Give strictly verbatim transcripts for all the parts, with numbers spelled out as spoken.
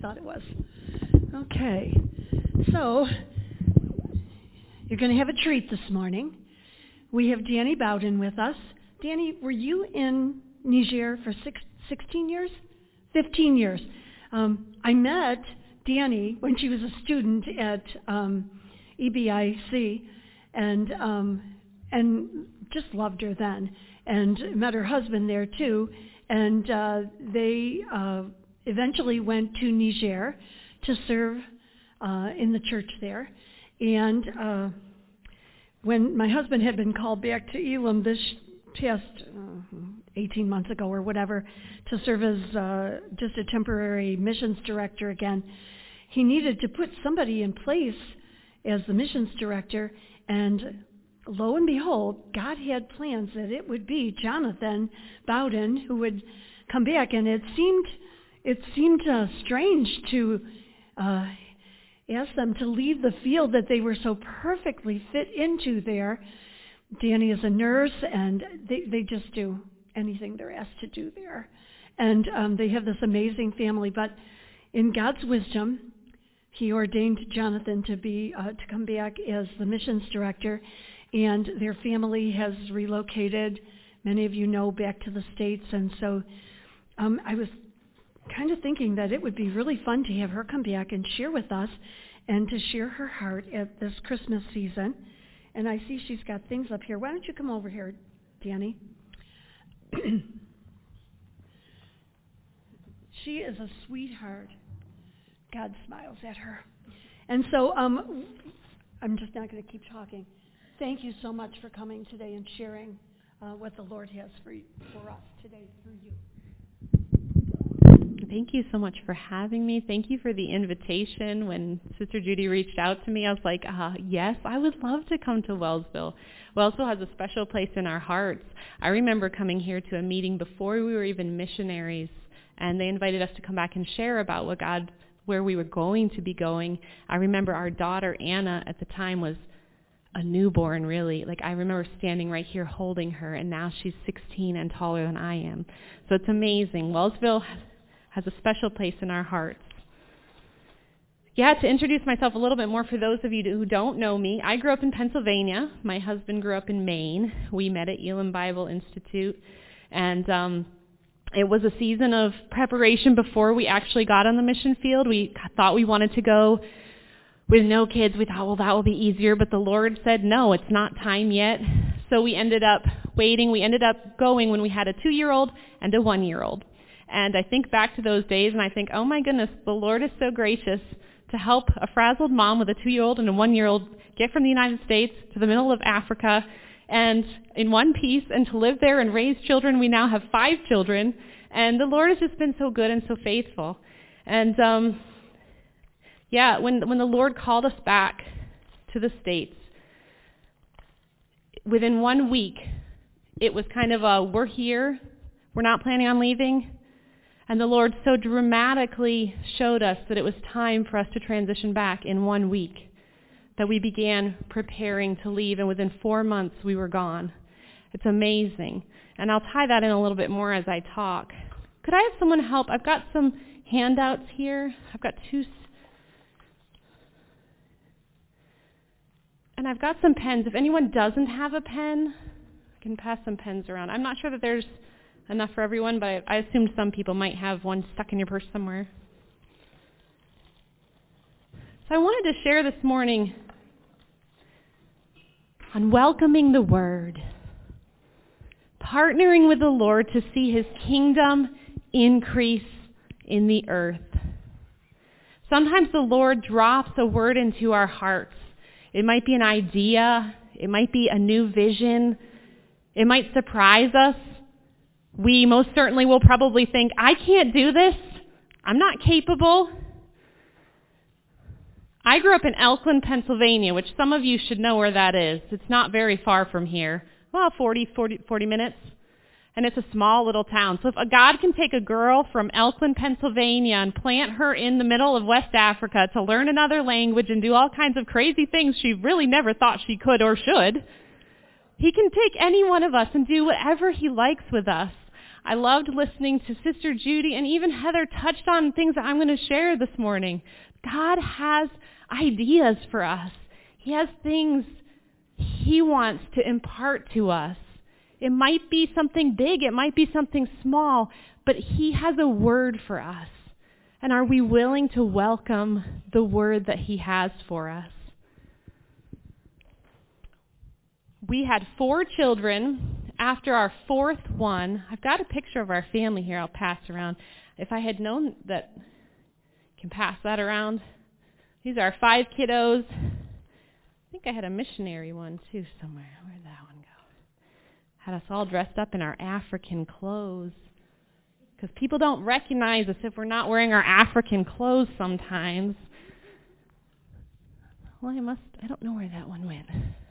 thought it was. Okay. So, you're going to have a treat this morning. We have Danny Bowden with us. Danny, were you in Niger for six, sixteen years? fifteen years. Um, I met Danny when she was a student at um, E B I C, and um, and just loved her then, and met her husband there too, and uh, they uh, eventually went to Niger to serve uh, in the church there, and uh, when my husband had been called back to Elam this past uh, eighteen months ago or whatever to serve as uh, just a temporary missions director again, he needed to put somebody in place as the missions director, and lo and behold, God had plans that it would be Jonathan Bowden who would come back, and it seemed it seemed uh, strange to uh, ask them to leave the field that they were so perfectly fit into there. Danny is a nurse, and they, they just do anything they're asked to do there. And um, they have this amazing family, but in God's wisdom, He ordained Jonathan to be uh, to come back as the missions director, and their family has relocated, many of you know, back to the States. And so um, I was kind of thinking that it would be really fun to have her come back and share with us and to share her heart at this Christmas season. And I see she's got things up here. Why don't you come over here, Danny? She is a sweetheart. God smiles at her. And so um, I'm just not going to keep talking. Thank you so much for coming today and sharing uh, what the Lord has for, you, for us today through you. Thank you so much for having me. Thank you for the invitation. When Sister Judy reached out to me, I was like, uh, yes, I would love to come to Wellsville. Wellsville has a special place in our hearts. I remember coming here to a meeting before we were even missionaries, and they invited us to come back and share about what God, where we were going to be going. I remember our daughter, Anna, at the time was a newborn, really. Like, I remember standing right here holding her, and now she's sixteen and taller than I am. So it's amazing. Wellsville has a special place in our hearts. Yeah, to introduce myself a little bit more for those of you who don't know me, I grew up in Pennsylvania. My husband grew up in Maine. We met at Elam Bible Institute, and um, it was a season of preparation before we actually got on the mission field. We thought we wanted to go with no kids. We thought, well, that will be easier, but the Lord said, no, it's not time yet. So we ended up waiting. We ended up going when we had a two-year-old and a one-year-old. And I think back to those days, and I think, oh my goodness, the Lord is so gracious to help a frazzled mom with a two-year-old and a one-year-old get from the United States to the middle of Africa and in one piece, and to live there and raise children. We now have five children, and the Lord has just been so good and so faithful. And um, yeah, when when the Lord called us back to the States, within one week, it was kind of a, we're here, we're not planning on leaving. And the Lord so dramatically showed us that it was time for us to transition back in one week, that we began preparing to leave, and within four months we were gone. It's amazing. And I'll tie that in a little bit more as I talk. Could I have someone help? I've got some handouts here. I've got two, and I've got some pens. If anyone doesn't have a pen, I can pass some pens around. I'm not sure that there's enough for everyone, but I, I assumed some people might have one stuck in your purse somewhere. So I wanted to share this morning on welcoming the Word, partnering with the Lord to see His kingdom increase in the earth. Sometimes the Lord drops a word into our hearts. It might be an idea. It might be a new vision. It might surprise us. We most certainly will probably think, I can't do this. I'm not capable. I grew up in Elkland, Pennsylvania, which some of you should know where that is. It's not very far from here. Well, forty, forty, forty minutes. And it's a small little town. So if a God can take a girl from Elkland, Pennsylvania and plant her in the middle of West Africa to learn another language and do all kinds of crazy things she really never thought she could or should, He can take any one of us and do whatever He likes with us. I loved listening to Sister Judy, and even Heather touched on things that I'm going to share this morning. God has ideas for us. He has things He wants to impart to us. It might be something big, it might be something small, but He has a word for us. And are we willing to welcome the word that He has for us? We had four children. After our fourth one, I've got a picture of our family here I'll pass around. If I had known that, I can pass that around. These are our five kiddos. I think I had a missionary one too somewhere. Where'd that one go? Had us all dressed up in our African clothes. Because people don't recognize us if we're not wearing our African clothes sometimes. Well, I must, I don't know where that one went.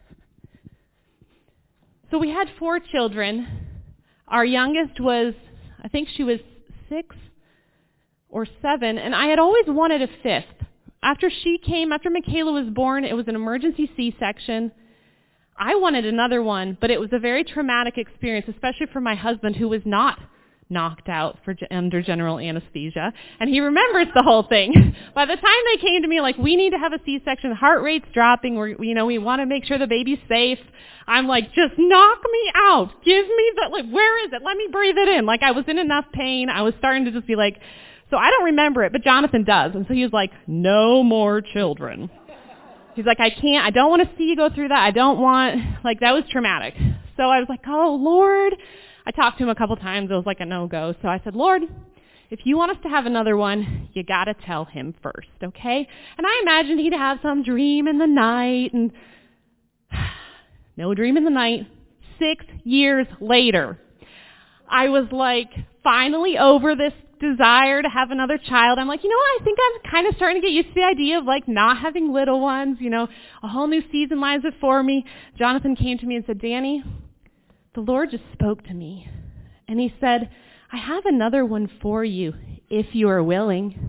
So we had four children. Our youngest was, I think she was six or seven, and I had always wanted a fifth. After she came, after Michaela was born, it was an emergency C-section. I wanted another one, but it was a very traumatic experience, especially for my husband, who was not knocked out for under general anesthesia, and he remembers the whole thing. By the time they came to me like, we need to have a C-section, heart rate's dropping, we're, you know, we want to make sure the baby's safe, I'm like, just knock me out, give me the, like, where is it, let me breathe it in. Like, I was in enough pain, I was starting to just be like, so I don't remember it, but Jonathan does, and so he was like, no more children. He's like, I can't, I don't want to see you go through that, I don't want, like, that was traumatic. So I was like, oh, Lord. I talked to him a couple times. It was like a no-go. So I said, Lord, if you want us to have another one, you got to tell him first, okay? And I imagined he'd have some dream in the night, and no dream in the night. Six years later, I was like finally over this desire to have another child. I'm like, you know what? I think I'm kind of starting to get used to the idea of like not having little ones. You know, a whole new season lies before me. Jonathan came to me and said, Danny, the Lord just spoke to me, and He said, I have another one for you, if you are willing.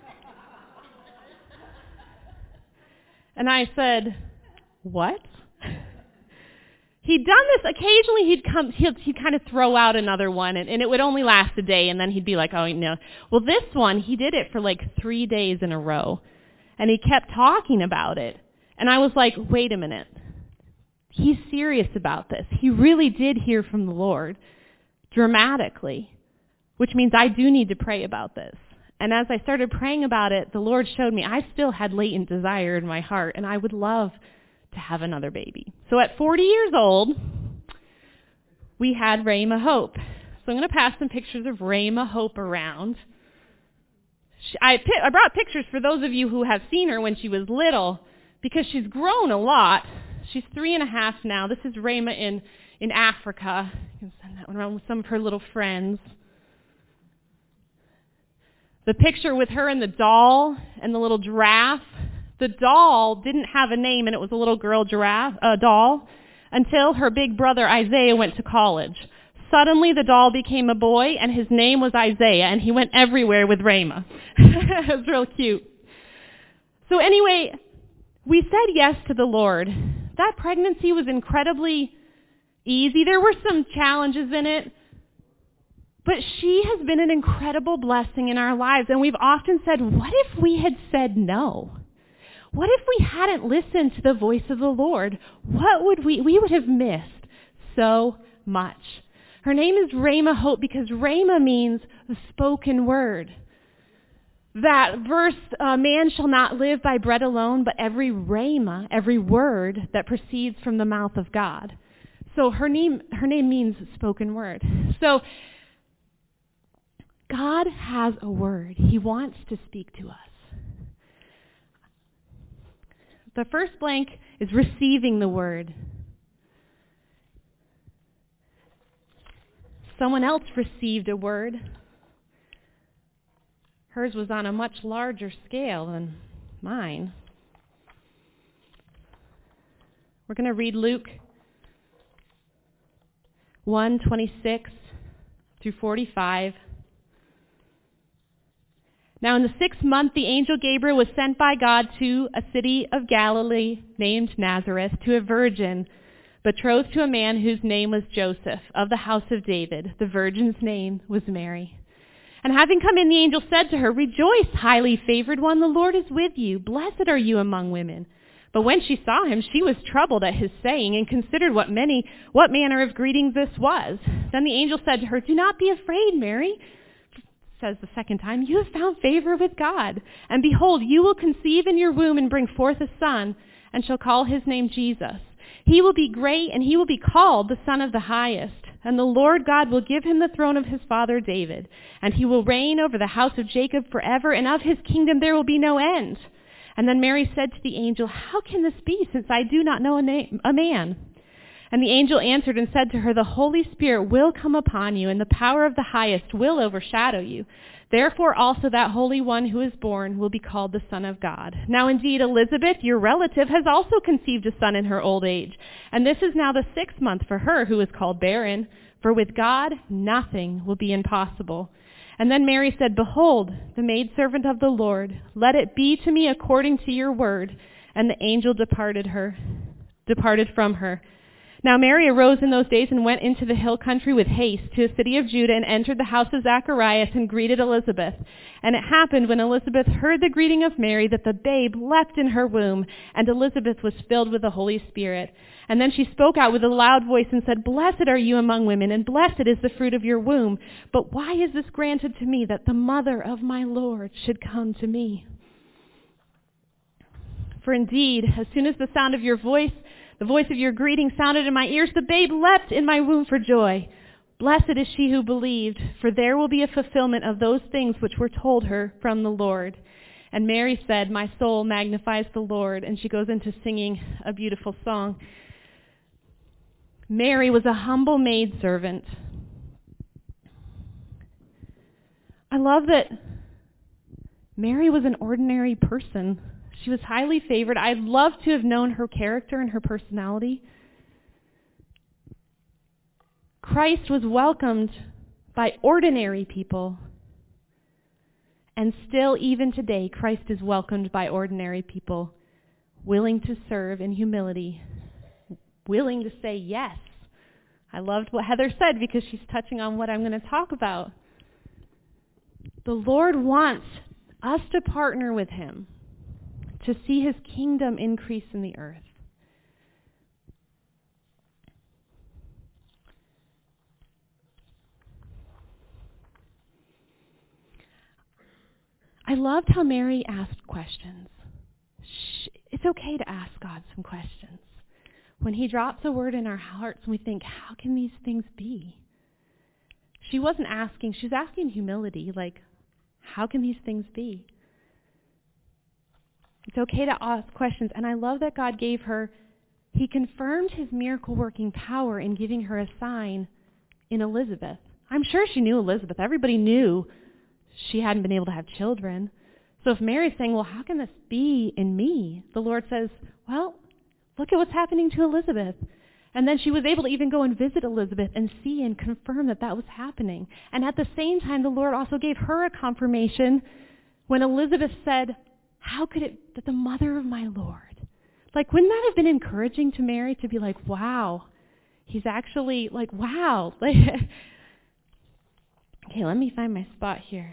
And I said, what? He'd done this, occasionally he'd come, he'd, he'd kind of throw out another one, and, and it would only last a day, and then he'd be like, oh, no. Well, this one, he did it for like three days in a row, and he kept talking about it. And I was like, wait a minute. He's serious about this. He really did hear from the Lord dramatically, which means I do need to pray about this. And as I started praying about it, the Lord showed me I still had latent desire in my heart, and I would love to have another baby. So at forty years old, we had Rhema Hope. So I'm going to pass some pictures of Rhema Hope around. I, I brought pictures for those of you who have seen her when she was little, because she's grown a lot. She's three and a half now. This is Rhema in, in Africa. You can send that one around with some of her little friends. The picture with her and the doll and the little giraffe. The doll didn't have a name, and it was a little girl giraffe uh, doll until her big brother Isaiah went to college. Suddenly the doll became a boy, and his name was Isaiah, and he went everywhere with Rhema. It was real cute. So anyway, we said yes to the Lord. That pregnancy was incredibly easy. There were some challenges in it, but she has been an incredible blessing in our lives. And we've often said, what if we had said no? What if we hadn't listened to the voice of the Lord? What would we, we would have missed so much. Her name is Rhema Hope because Rhema means the spoken word. That verse, uh, man shall not live by bread alone, but every rhema, every word that proceeds from the mouth of God. So her name, her name means spoken word. So God has a word. He wants to speak to us. The first blank is receiving the word. Someone else received a word. Hers was on a much larger scale than mine. We're going to read Luke one twenty-six through forty-five. Now in the sixth month, the angel Gabriel was sent by God to a city of Galilee named Nazareth to a virgin betrothed to a man whose name was Joseph, of the house of David. The virgin's name was Mary. And having come in, the angel said to her, "Rejoice, highly favored one, the Lord is with you. Blessed are you among women." But when she saw him, she was troubled at his saying, and considered what many, what manner of greeting this was. Then the angel said to her, "Do not be afraid, Mary." Says the second time, "You have found favor with God. And behold, you will conceive in your womb and bring forth a son, and shall call his name Jesus. He will be great, and he will be called the Son of the Highest. And the Lord God will give him the throne of his father David. And he will reign over the house of Jacob forever, and of his kingdom there will be no end." And then Mary said to the angel, "How can this be, since I do not know a, na- a man?" And the angel answered and said to her, "The Holy Spirit will come upon you, and the power of the Highest will overshadow you. Therefore also that Holy One who is born will be called the Son of God. Now indeed Elizabeth, your relative, has also conceived a son in her old age. And this is now the sixth month for her who is called barren. For with God nothing will be impossible." And then Mary said, "Behold, the maidservant of the Lord, let it be to me according to your word." And the angel departed her, departed from her. Now Mary arose in those days and went into the hill country with haste to a city of Judah, and entered the house of Zacharias and greeted Elizabeth. And it happened when Elizabeth heard the greeting of Mary that the babe leapt in her womb, and Elizabeth was filled with the Holy Spirit. And then she spoke out with a loud voice and said, "Blessed are you among women, and blessed is the fruit of your womb. But why is this granted to me, that the mother of my Lord should come to me? For indeed, as soon as the sound of your voice, the voice of your greeting sounded in my ears, the babe leapt in my womb for joy. Blessed is she who believed, for there will be a fulfillment of those things which were told her from the Lord." And Mary said, "My soul magnifies the Lord." And she goes into singing a beautiful song. Mary was a humble maidservant. I love that Mary was an ordinary person. She was highly favored. I'd love to have known her character and her personality. Christ was welcomed by ordinary people. And still, even today, Christ is welcomed by ordinary people, willing to serve in humility, willing to say yes. I loved what Heather said because she's touching on what I'm going to talk about. The Lord wants us to partner with him to see his kingdom increase in the earth. I loved how Mary asked questions. It's okay to ask God some questions. When he drops a word in our hearts and we think, how can these things be? She wasn't asking, she was asking humility, like, how can these things be? It's okay to ask questions. And I love that God gave her, he confirmed his miracle-working power in giving her a sign in Elizabeth. I'm sure she knew Elizabeth. Everybody knew she hadn't been able to have children. So if Mary's saying, well, how can this be in me? The Lord says, well, look at what's happening to Elizabeth. And then she was able to even go and visit Elizabeth and see and confirm that that was happening. And at the same time, the Lord also gave her a confirmation when Elizabeth said, how could it that the mother of my Lord? Like, wouldn't that have been encouraging to Mary to be like, wow, he's actually like, wow. Okay, let me find my spot here.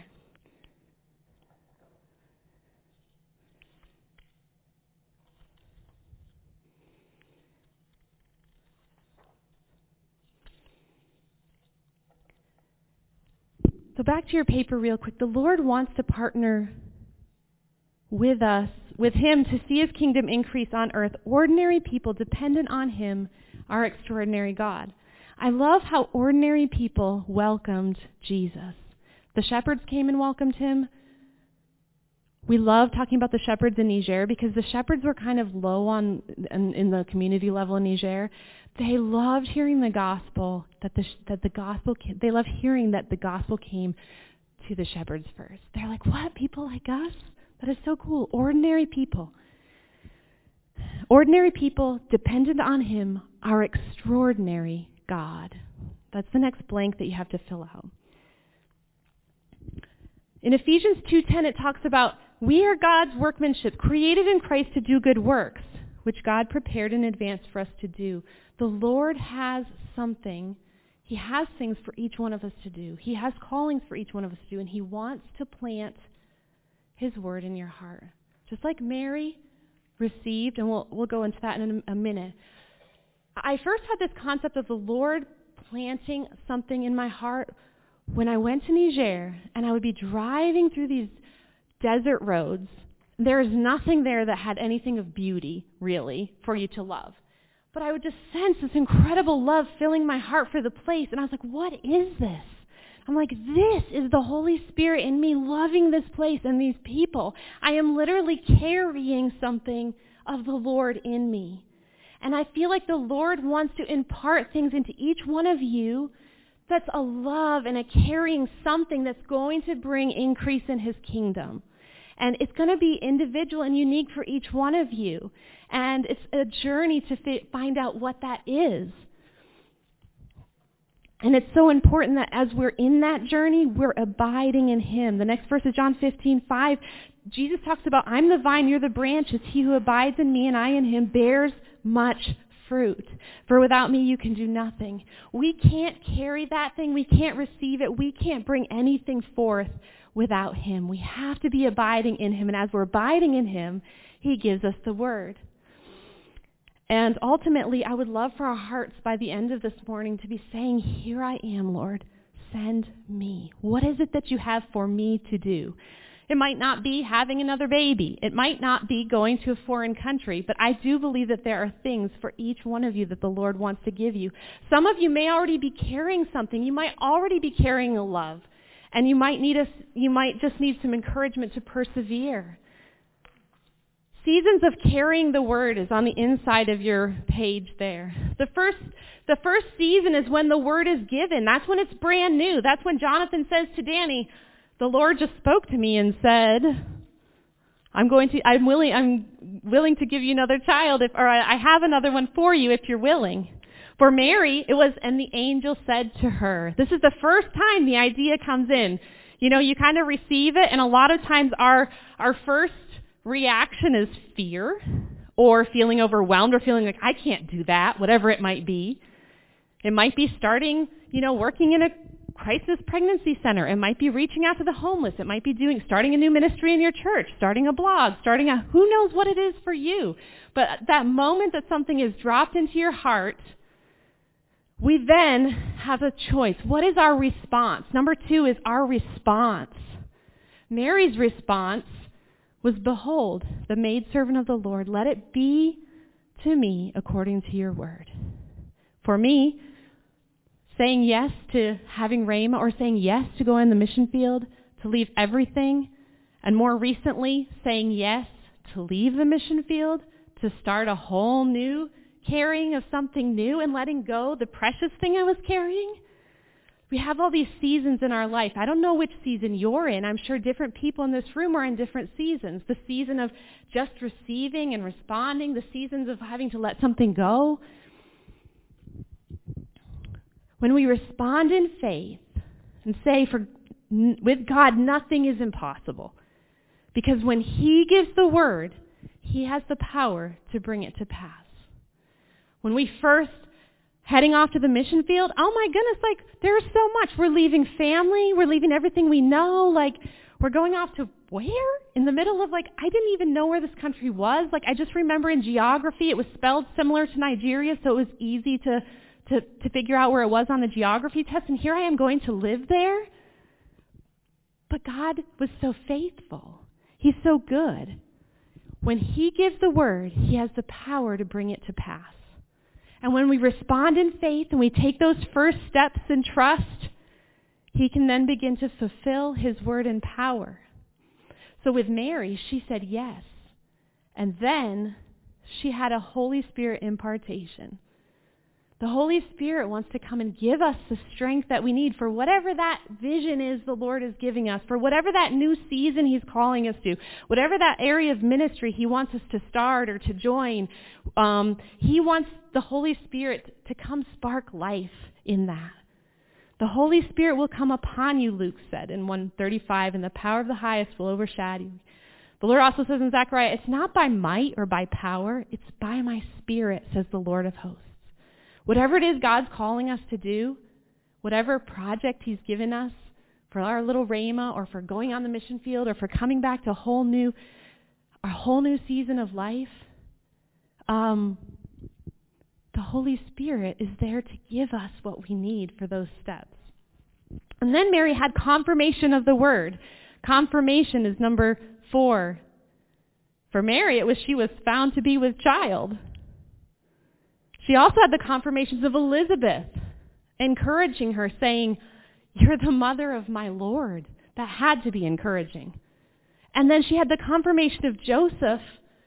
So back to your paper real quick. The Lord wants to partner with us, with him, to see his kingdom increase on earth. Ordinary people dependent on him, our extraordinary God. I love how ordinary people welcomed Jesus. The shepherds came and welcomed him. We love talking about the shepherds in Niger because the shepherds were kind of low on in, in the community level in Niger. They loved hearing the gospel, that the that the gospel came, they loved hearing that the gospel came to the shepherds first. They're like, what, people like us? That is so cool. Ordinary people. Ordinary people dependent on him, our extraordinary God. That's the next blank that you have to fill out. In Ephesians two ten, it talks about, we are God's workmanship, created in Christ to do good works, which God prepared in advance for us to do. The Lord has something. He has things for each one of us to do. He has callings for each one of us to do, and he wants to plant his word in your heart. Just like Mary received, and we'll, we'll go into that in a, a minute. I first had this concept of the Lord planting something in my heart when I went to Niger, and I would be driving through these desert roads. There is nothing there that had anything of beauty, really, for you to love. But I would just sense this incredible love filling my heart for the place, and I was like, what is this? I'm like, this is the Holy Spirit in me loving this place and these people. I am literally carrying something of the Lord in me. And I feel like the Lord wants to impart things into each one of you that's a love and a carrying something that's going to bring increase in his kingdom. And it's going to be individual and unique for each one of you. And it's a journey to fi- find out what that is. And it's so important that as we're in that journey, we're abiding in him. The next verse is John fifteen five. Jesus talks about, I'm the vine, you're the branches. He who abides in me and I in him bears much fruit. For without me, you can do nothing. We can't carry that thing. We can't receive it. We can't bring anything forth without him. We have to be abiding in him. And as we're abiding in him, he gives us the word. And ultimately, I would love for our hearts by the end of this morning to be saying, here I am, Lord, send me. What is it that you have for me to do? It might not be having another baby. It might not be going to a foreign country, but I do believe that there are things for each one of you that the Lord wants to give you. Some of you may already be carrying something. You might already be carrying a love, and you might need a, you might just need some encouragement to persevere. Seasons of carrying the word is on the inside of your page there. The first, the first season is when the word is given. That's when it's brand new. That's when Jonathan says to Danny, the Lord just spoke to me and said, I'm going to, I'm willing, I'm willing to give you another child, if, or I have another one for you if you're willing. For Mary, it was, and the angel said to her. This is the first time the idea comes in. You know, you kind of receive it, and a lot of times our, our first reaction is fear, or feeling overwhelmed, or feeling like, I can't do that, whatever it might be. It might be starting, you know, working in a crisis pregnancy center. It might be reaching out to the homeless. It might be doing, starting a new ministry in your church, starting a blog, starting a, who knows what it is for you. But that moment that something is dropped into your heart, we then have a choice. What is our response? Number two is our response. Mary's response was, behold, the maidservant of the Lord, let it be to me according to your word. For me, saying yes to having Rhema, or saying yes to go in the mission field, to leave everything, and more recently, saying yes to leave the mission field, to start a whole new carrying of something new and letting go the precious thing I was carrying. We have all these seasons in our life. I don't know which season you're in. I'm sure different people in this room are in different seasons. The season of just receiving and responding, the seasons of having to let something go. When we respond in faith and say, for with God, nothing is impossible. Because when he gives the word, he has the power to bring it to pass. When we first heading off to the mission field, oh my goodness, like, there's so much. We're leaving family. We're leaving everything we know. Like, we're going off to where? In the middle of, like, I didn't even know where this country was. Like, I just remember in geography, it was spelled similar to Nigeria, so it was easy to To, to figure out where it was on the geography test, and here I am going to live there. But God was so faithful. He's so good. When he gives the word, he has the power to bring it to pass. And when we respond in faith and we take those first steps in trust, he can then begin to fulfill his word in power. So with Mary, she said yes. And then she had a Holy Spirit impartation. The Holy Spirit wants to come and give us the strength that we need for whatever that vision is the Lord is giving us, for whatever that new season he's calling us to, whatever that area of ministry he wants us to start or to join. Um, he wants the Holy Spirit to come spark life in that. The Holy Spirit will come upon you, Luke said in one thirty-five, and the power of the highest will overshadow you. The Lord also says in Zechariah, it's not by might or by power, it's by my Spirit, says the Lord of hosts. Whatever it is God's calling us to do, whatever project he's given us for our little Rhema or for going on the mission field or for coming back to a whole new, a whole new season of life, um, the Holy Spirit is there to give us what we need for those steps. And then Mary had confirmation of the word. Confirmation is number four. For Mary, it was she was found to be with child. She also had the confirmations of Elizabeth, encouraging her, saying, you're the mother of my Lord. That had to be encouraging. And then she had the confirmation of Joseph,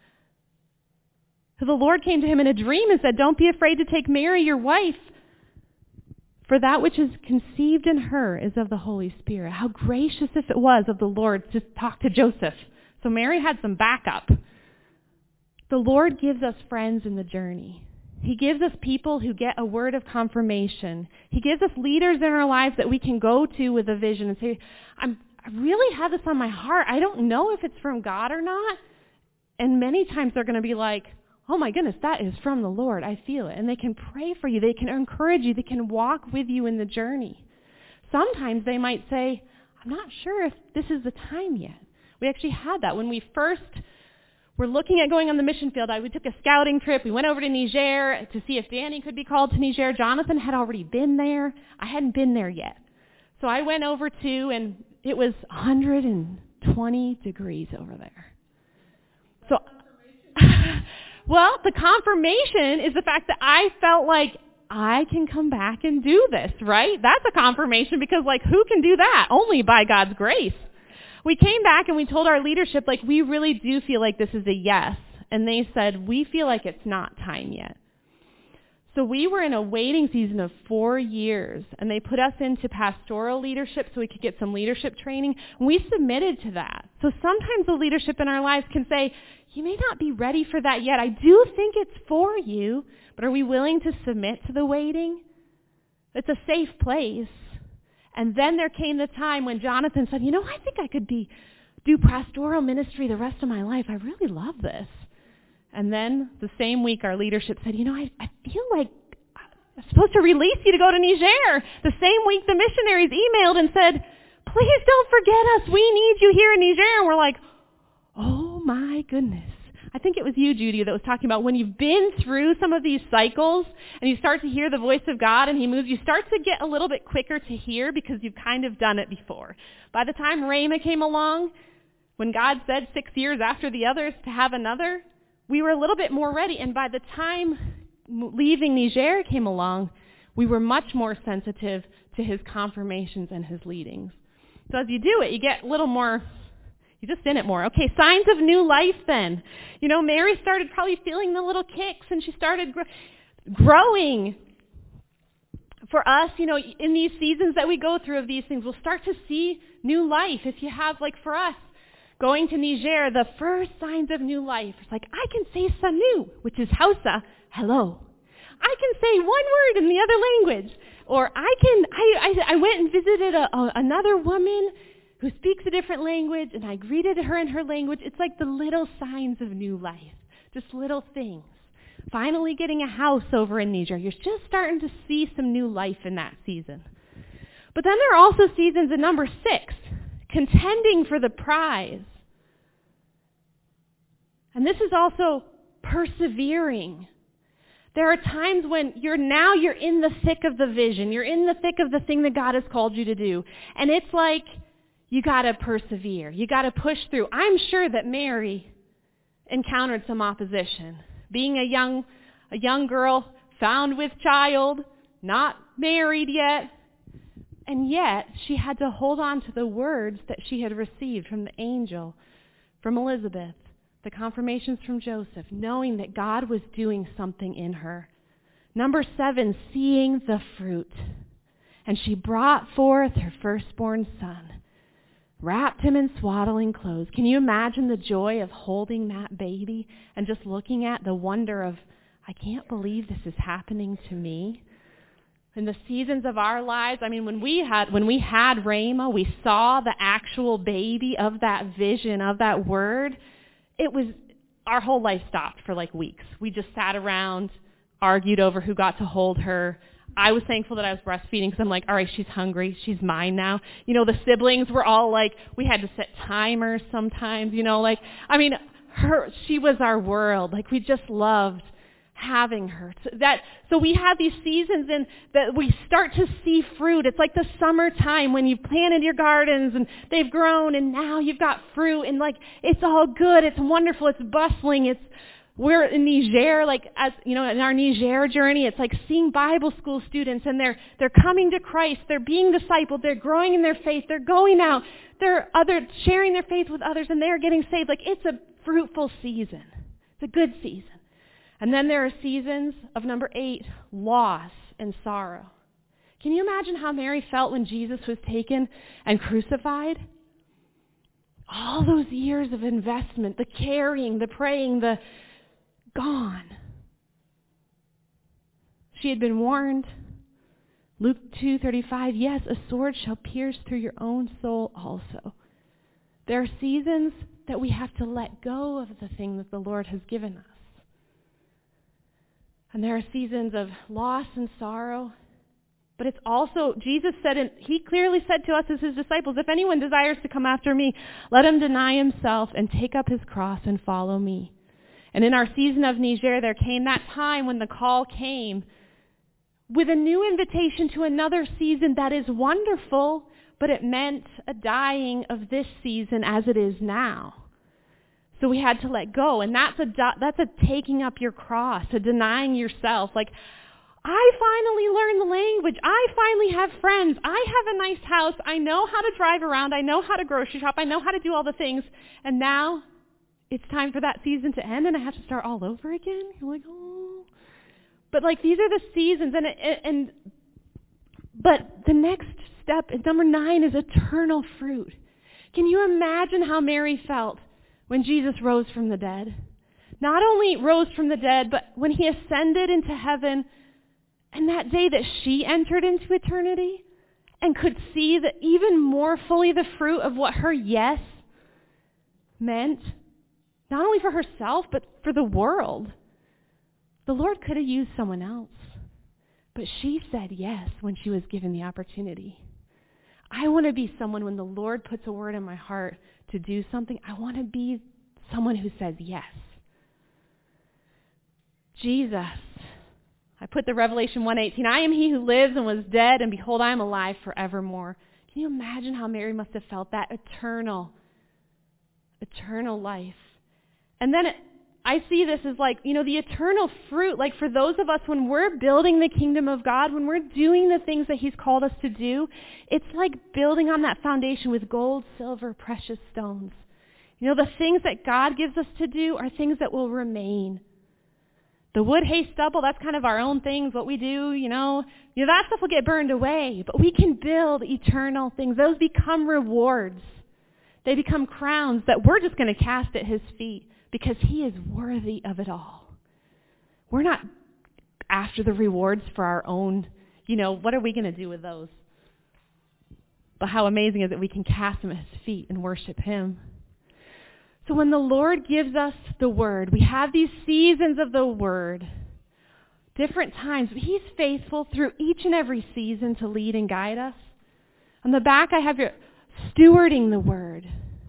who the Lord came to him in a dream and said, don't be afraid to take Mary, your wife, for that which is conceived in her is of the Holy Spirit. How gracious if it was of the Lord to talk to Joseph. So Mary had some backup. The Lord gives us friends in the journey. He gives us people who get a word of confirmation. He gives us leaders in our lives that we can go to with a vision and say, I'm, I really have this on my heart. I don't know if it's from God or not. And many times they're going to be like, oh my goodness, that is from the Lord. I feel it. And they can pray for you. They can encourage you. They can walk with you in the journey. Sometimes they might say, I'm not sure if this is the time yet. We actually had that when we first were looking at going on the mission field. I, we took a scouting trip. We went over to Niger to see if Danny could be called to Niger. Jonathan had already been there. I hadn't been there yet. So I went over too, and it was one hundred twenty degrees over there. So, well, the confirmation is the fact that I felt like I can come back and do this, right? That's a confirmation because, like, who can do that? Only by God's grace. We came back and we told our leadership, like, we really do feel like this is a yes. And they said, we feel like it's not time yet. So we were in a waiting season of four years, and they put us into pastoral leadership so we could get some leadership training. And we submitted to that. So sometimes the leadership in our lives can say, you may not be ready for that yet. I do think it's for you, but are we willing to submit to the waiting? It's a safe place. And then there came the time when Jonathan said, you know, I think I could be do pastoral ministry the rest of my life. I really love this. And then the same week our leadership said, you know, I, I feel like I'm supposed to release you to go to Niger. The same week the missionaries emailed and said, please don't forget us. We need you here in Niger. And we're like, oh my goodness. I think it was you, Judy, that was talking about when you've been through some of these cycles and you start to hear the voice of God and he moves, you start to get a little bit quicker to hear because you've kind of done it before. By the time Rhema came along, when God said six years after the others to have another, we were a little bit more ready. And by the time leaving Niger came along, we were much more sensitive to his confirmations and his leadings. So as you do it, you get a little more... You're just in it more. Okay, signs of new life then. You know, Mary started probably feeling the little kicks and she started gr- growing. For us, you know, in these seasons that we go through of these things, we'll start to see new life. If you have, like for us, going to Niger, the first signs of new life. It's like, I can say Sanu, which is Hausa, hello. I can say one word in the other language. Or I can, I, I, I went and visited a, a, another woman who speaks a different language, and I greeted her in her language. It's like the little signs of new life, just little things. Finally getting a house over in Niger. You're just starting to see some new life in that season. But then there are also seasons in number six, contending for the prize. And this is also persevering. There are times when you're now you're in the thick of the vision. You're in the thick of the thing that God has called you to do. And it's like, you got to persevere. You got to push through. I'm sure that Mary encountered some opposition. Being a young a young girl, found with child, not married yet. And yet, she had to hold on to the words that she had received from the angel, from Elizabeth, the confirmations from Joseph, knowing that God was doing something in her. Number seven, seeing the fruit. And she brought forth her firstborn son, wrapped him in swaddling clothes. Can you imagine the joy of holding that baby and just looking at the wonder of, I can't believe this is happening to me? in the seasons of our lives. I mean, when we had when we had Rhema, we saw the actual baby of that vision, of that word. It was, our whole life stopped for like weeks. We just sat around, argued over who got to hold her. I was thankful that I was breastfeeding because I'm like, all right, she's hungry. She's mine now. You know, the siblings were all like, we had to set timers sometimes, you know, like, I mean, her, she was our world. Like, we just loved having her. So that, so we have these seasons in that we start to see fruit. It's like the summertime when you've planted your gardens and they've grown and now you've got fruit and like, it's all good. It's wonderful. It's bustling. It's, we're in Niger, like, as, you know, in our Niger journey, it's like seeing Bible school students and they're, they're coming to Christ. They're being discipled. They're growing in their faith. They're going out. They're other, sharing their faith with others and they're getting saved. Like, it's a fruitful season. It's a good season. And then there are seasons of number eight, loss and sorrow. Can you imagine how Mary felt when Jesus was taken and crucified? All those years of investment, the carrying, the praying, the gone. She had been warned. Luke two thirty-five, yes, a sword shall pierce through your own soul also. There are seasons that we have to let go of the thing that the Lord has given us. And there are seasons of loss and sorrow. But it's also, Jesus said, and he clearly said to us as his disciples, if anyone desires to come after me, let him deny himself and take up his cross and follow me. And in our season of Niger, there came that time when the call came with a new invitation to another season that is wonderful, but it meant a dying of this season as it is now. So we had to let go, and that's a that's a taking up your cross, a denying yourself. Like, I finally learned the language. I finally have friends. I have a nice house. I know how to drive around. I know how to grocery shop. I know how to do all the things. And now it's time for that season to end, and I have to start all over again. You're like, oh. But like, these are the seasons, and and but the next step, number nine, is eternal fruit. Can you imagine how Mary felt when Jesus rose from the dead? Not only rose from the dead, but when he ascended into heaven, and that day that she entered into eternity and could see that even more fully the fruit of what her yes meant, not only for herself, but for the world. The Lord could have used someone else, but she said yes when she was given the opportunity. I want to be someone, when the Lord puts a word in my heart to do something, I want to be someone who says yes. Jesus, I put the Revelation one eighteen, I am he who lives and was dead, and behold, I am alive forevermore. Can you imagine how Mary must have felt that eternal, eternal life? And then it, I see this as like, you know, the eternal fruit, like for those of us, when we're building the kingdom of God, when we're doing the things that he's called us to do, it's like building on that foundation with gold, silver, precious stones. You know, the things that God gives us to do are things that will remain. The wood, hay, stubble, that's kind of our own things, what we do, you know. You know, that stuff will get burned away, but we can build eternal things. Those become rewards. They become crowns that we're just going to cast at his feet, because he is worthy of it all. We're not after the rewards for our own, you know, what are we going to do with those? But how amazing is it we can cast them at his feet and worship him. So when the Lord gives us the word, we have these seasons of the word, different times. He's faithful through each and every season to lead and guide us. On the back I have your stewarding the word.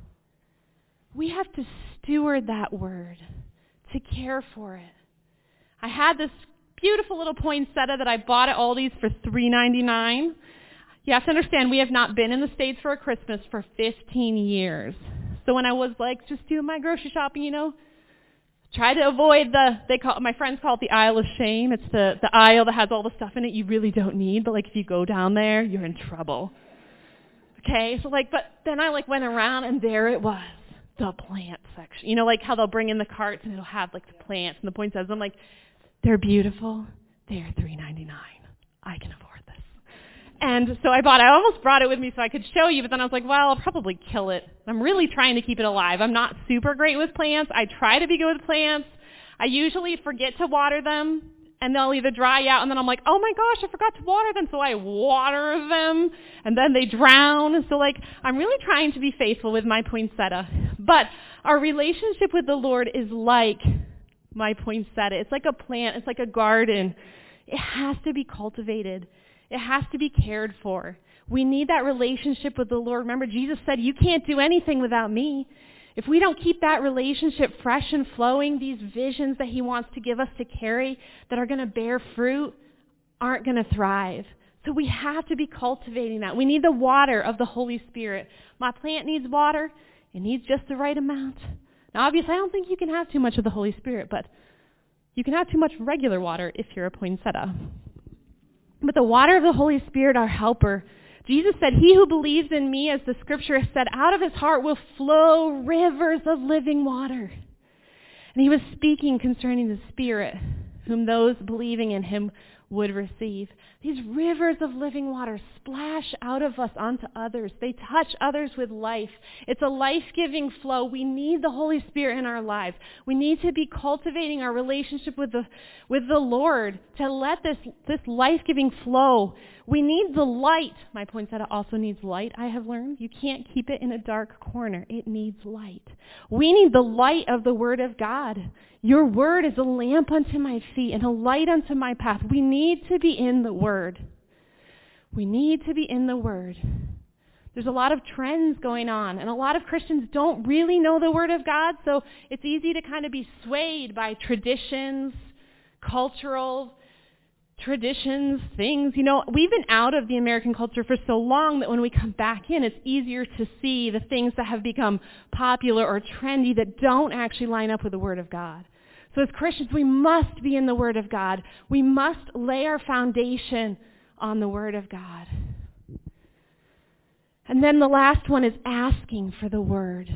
We have to steward that word, to care for it. I had this beautiful little poinsettia that I bought at Aldi's for three ninety-nine. You have to understand, we have not been in the States for a Christmas for fifteen years. So when I was like just doing my grocery shopping, you know, try to avoid the, they call, my friends call it the aisle of shame. It's the, the aisle that has all the stuff in it you really don't need, but like if you go down there, you're in trouble. Okay, so like, but then I like went around and there it was. The plant section. You know, like how they'll bring in the carts and it'll have like the plants and the poinsettias. I'm like, they're beautiful. They're three ninety-nine. I can afford this. And so I bought it. I almost brought it with me so I could show you, but then I was like, well, I'll probably kill it. I'm really trying to keep it alive. I'm not super great with plants. I try to be good with plants. I usually forget to water them and they'll either dry out, and then I'm like, oh my gosh, I forgot to water them, so I water them, and then they drown. So like, I'm really trying to be faithful with my poinsettia. But our relationship with the Lord is like my poinsettia. It's like a plant. It's like a garden. It has to be cultivated. It has to be cared for. We need that relationship with the Lord. Remember, Jesus said, you can't do anything without me. If we don't keep that relationship fresh and flowing, these visions that he wants to give us to carry that are going to bear fruit aren't going to thrive. So we have to be cultivating that. We need the water of the Holy Spirit. My plant needs water. It needs just the right amount. Now, obviously, I don't think you can have too much of the Holy Spirit, but you can have too much regular water if you're a poinsettia. But the water of the Holy Spirit, our helper, Jesus said, he who believes in me, as the scripture said, out of his heart will flow rivers of living water. And he was speaking concerning the Spirit, whom those believing in him would receive. These rivers of living water splash out of us onto others. They touch others with life. It's a life-giving flow. We need the Holy Spirit in our lives. We need to be cultivating our relationship with the with the Lord to let this, this life-giving flow. We need the light. My poinsettia also needs light, I have learned. You can't keep it in a dark corner. It needs light. We need the light of the Word of God. Your Word is a lamp unto my feet and a light unto my path. We need to be in the Word. We need to be in the Word. There's a lot of trends going on, and a lot of Christians don't really know the Word of God, so it's easy to kind of be swayed by traditions, cultural traditions, things. You know, we've been out of the American culture for so long that when we come back in, it's easier to see the things that have become popular or trendy that don't actually line up with the Word of God. So as Christians, we must be in the Word of God. We must lay our foundation on the Word of God. And then the last one is asking for the Word.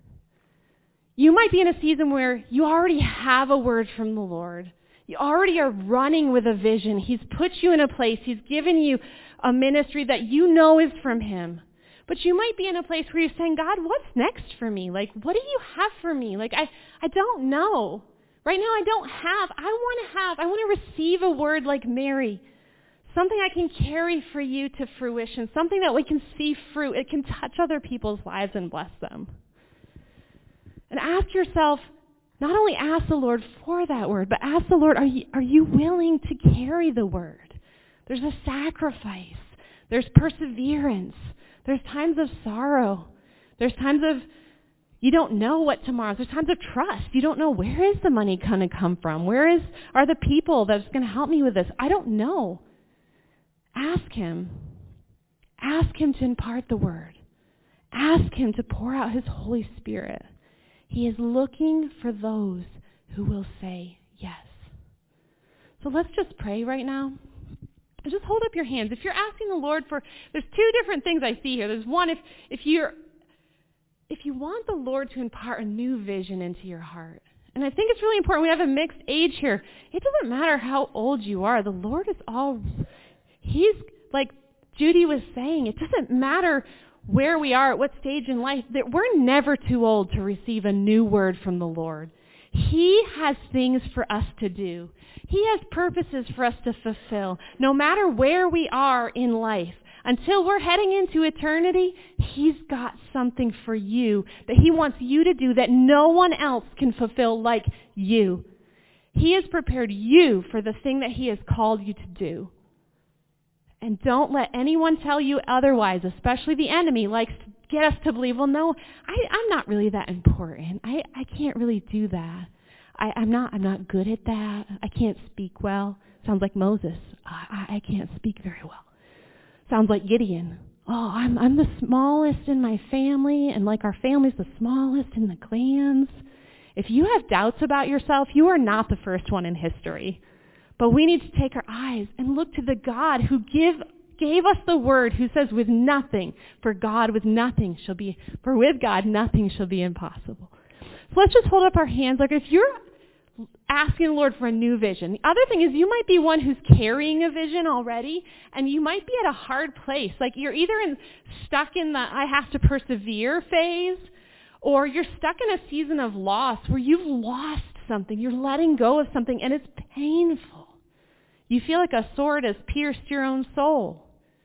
You might be in a season where you already have a word from the Lord. You already are running with a vision. He's put you in a place. He's given you a ministry that you know is from him. But you might be in a place where you're saying, God, what's next for me? Like, what do you have for me? Like, I, I don't know. Right now I don't have. I want to have. I want to receive a word like Mary. Something I can carry for you to fruition. Something that we can see fruit. It can touch other people's lives and bless them. And ask yourself, not only ask the Lord for that word, but ask the Lord, are you, are you willing to carry the word? There's a sacrifice. There's perseverance. There's times of sorrow. There's times of you don't know what tomorrow. There's times of trust. You don't know, where is the money going to come from? Where is are the people that's going to help me with this? I don't know. Ask him. Ask him to impart the word. Ask him to pour out his Holy Spirit. He is looking for those who will say yes. So let's just pray right now. Just hold up your hands. If you're asking the Lord for, there's two different things I see here. There's one, if if you're if you want the Lord to impart a new vision into your heart. And I think it's really important. We have a mixed age here. It doesn't matter how old you are. The Lord is all, he's, like Judy was saying, it doesn't matter where we are, at what stage in life, that we're never too old to receive a new word from the Lord. He has things for us to do. He has purposes for us to fulfill, no matter where we are in life. Until we're heading into eternity, he's got something for you that he wants you to do that no one else can fulfill like you. He has prepared you for the thing that he has called you to do. And don't let anyone tell you otherwise, especially the enemy likes to get us to believe, well, no, I, I'm not really that important. I, I can't really do that. I, I'm not I'm not good at that. I can't speak well. Sounds like Moses. I, I can't speak very well. Sounds like Gideon. Oh, I'm I'm the smallest in my family, and like our family's the smallest in the clans. If you have doubts about yourself, you are not the first one in history. But we need to take our eyes and look to the God who give, gave us the word, who says, with nothing, for God with nothing shall be, for with God nothing shall be impossible. So let's just hold up our hands. Like if you're asking the Lord for a new vision. The other thing is you might be one who's carrying a vision already, and you might be at a hard place. Like you're either in, stuck in the I have to persevere phase, or you're stuck in a season of loss where you've lost something. You're letting go of something, and it's painful. You feel like a sword has pierced your own soul.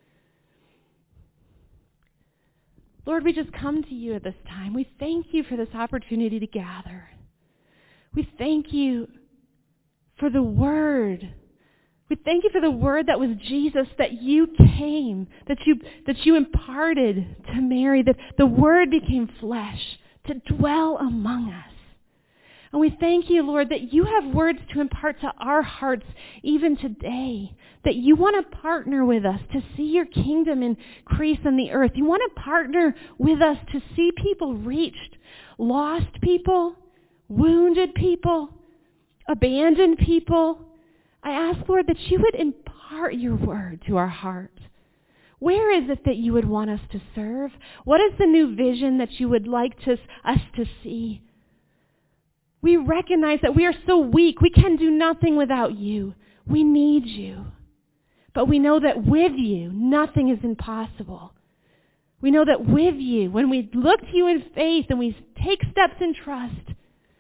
Lord, we just come to you at this time. We thank you for this opportunity to gather. We thank you for the Word. We thank you for the Word that was Jesus, that you came, that you that you imparted to Mary, that the Word became flesh to dwell among us. And we thank you, Lord, that you have words to impart to our hearts even today, that you want to partner with us to see your kingdom increase on the earth. You want to partner with us to see people reached, lost people, wounded people, abandoned people. I ask, Lord, that you would impart your word to our heart. Where is it that you would want us to serve? What is the new vision that you would like to, us to see? We recognize that we are so weak. We can do nothing without you. We need you. But we know that with you, nothing is impossible. We know that with you, when we look to you in faith and we take steps in trust,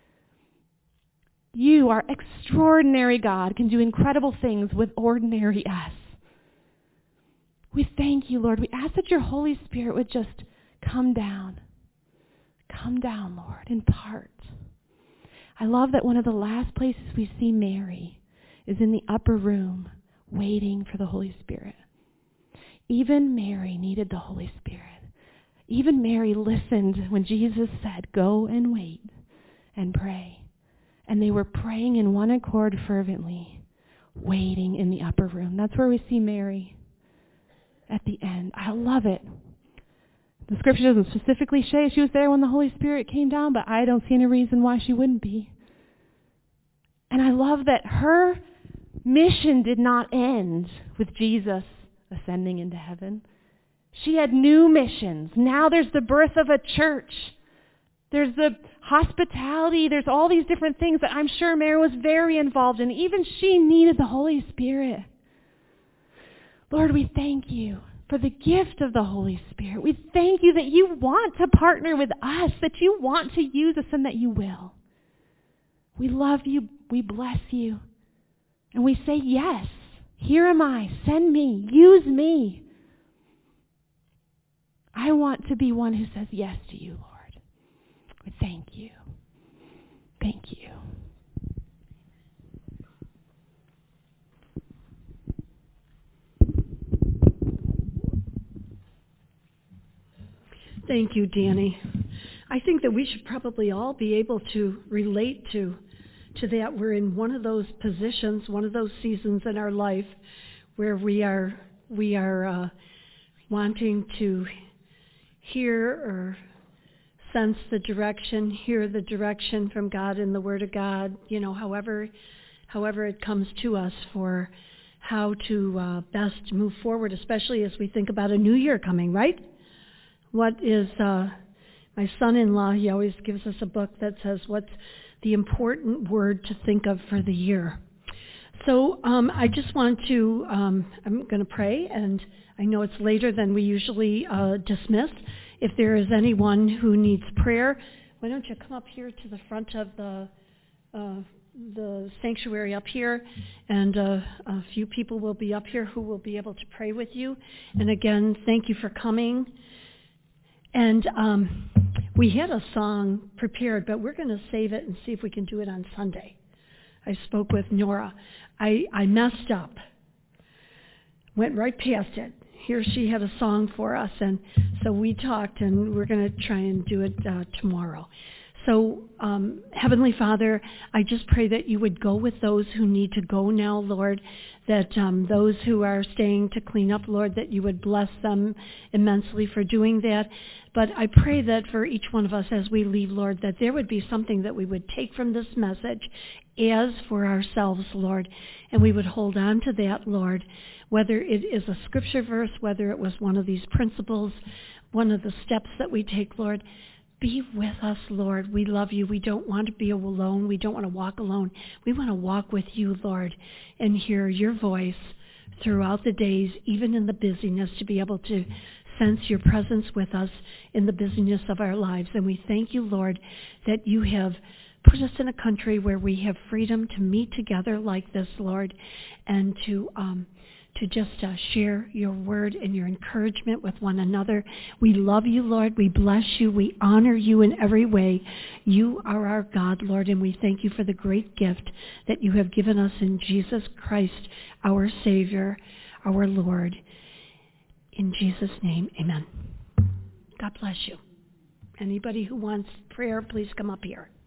you, our extraordinary God, can do incredible things with ordinary us. We thank you, Lord. We ask that your Holy Spirit would just come down. Come down, Lord, in part. I love that one of the last places we see Mary is in the upper room waiting for the Holy Spirit. Even Mary needed the Holy Spirit. Even Mary listened when Jesus said, go and wait and pray. And they were praying in one accord fervently, waiting in the upper room. That's where we see Mary at the end. I love it. The scripture doesn't specifically say she was there when the Holy Spirit came down, but I don't see any reason why she wouldn't be. And I love that her mission did not end with Jesus ascending into heaven. She had new missions. Now there's the birth of a church. There's the hospitality. There's all these different things that I'm sure Mary was very involved in. Even she needed the Holy Spirit. Lord, we thank you for the gift of the Holy Spirit. We thank you that you want to partner with us, that you want to use us, and that you will. We love you. We bless you. And we say, yes, here am I. Send me. Use me. I want to be one who says yes to you, Lord. We thank you. Thank you. Thank you, Danny. I think that we should probably all be able to relate to to that. We're in one of those positions, one of those seasons in our life where we are we are uh, wanting to hear or sense the direction, hear the direction from God in the Word of God, you know, however however it comes to us for how to uh, best move forward, especially as we think about a new year coming, right? What is, uh, my son-in-law, he always gives us a book that says, what's the important word to think of for the year? So um, I just want to, um, I'm going to pray, and I know it's later than we usually uh, dismiss. If there is anyone who needs prayer, why don't you come up here to the front of the uh, the sanctuary up here, and uh, a few people will be up here who will be able to pray with you. And again, thank you for coming. And um, we had a song prepared, but we're going to save it and see if we can do it on Sunday. I spoke with Nora. I, I messed up, went right past it. Here she had a song for us, and so we talked, and we're going to try and do it uh, tomorrow. So, um, Heavenly Father, I just pray that you would go with those who need to go now, Lord, that um, those who are staying to clean up, Lord, that you would bless them immensely for doing that. But I pray that for each one of us as we leave, Lord, that there would be something that we would take from this message as for ourselves, Lord, and we would hold on to that, Lord, whether it is a scripture verse, whether it was one of these principles, one of the steps that we take, Lord. Be with us, Lord. We love you. We don't want to be alone. We don't want to walk alone. We want to walk with you, Lord, and hear your voice throughout the days, even in the busyness, to be able to sense your presence with us in the busyness of our lives. And we thank you, Lord, that you have put us in a country where we have freedom to meet together like this, Lord, and to um, to just uh, share your word and your encouragement with one another. We love you, Lord. We bless you. We honor you in every way. You are our God, Lord, and we thank you for the great gift that you have given us in Jesus Christ, our Savior, our Lord. In Jesus' name, amen. God bless you. Anybody who wants prayer, please come up here.